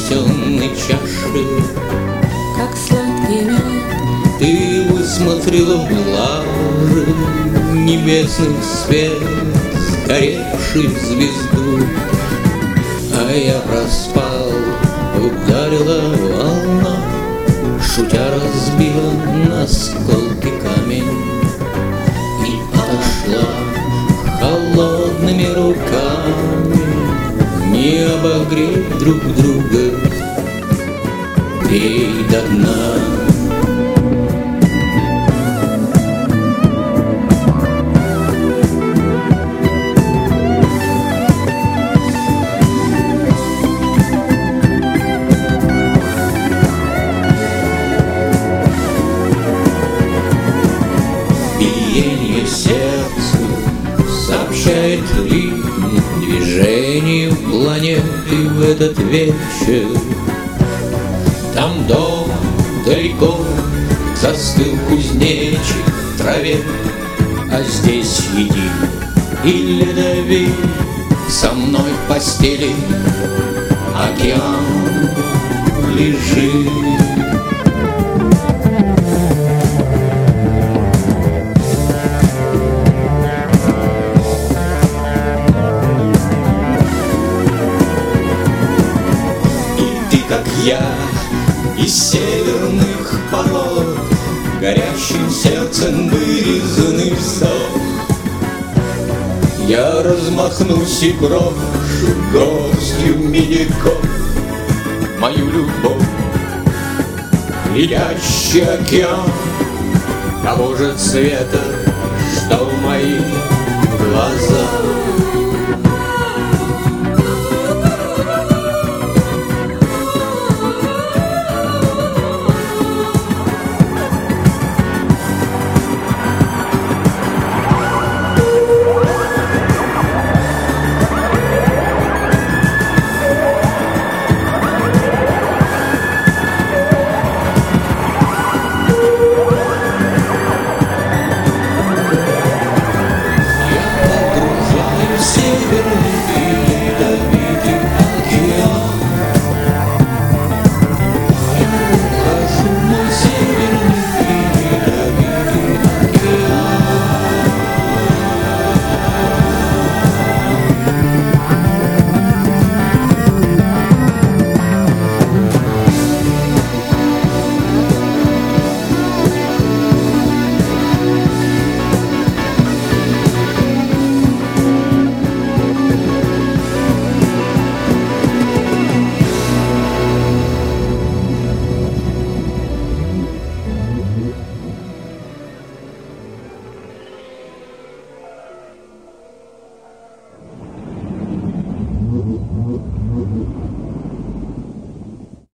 принесенной чаши. Как сладкий мед, Ты высмотрела в лаже небесный свет, сгоревший в звезду. А я проспал, ударила волна, шутя разбила на осколки камень и отошла холодными руками. Не обогреть друг друга, пей до дна. Биение сердца сообщает ритм движению планеты в этот вечер. Там дома далеко застыл кузнечик в траве, а здесь един и ледовик со мной в постели. Океан лежит. Как я, из северных пород, горящим сердцем вырезанный вздох. Я размахнусь и брошу горстью медиков мою любовь. Летящий океан того же цвета,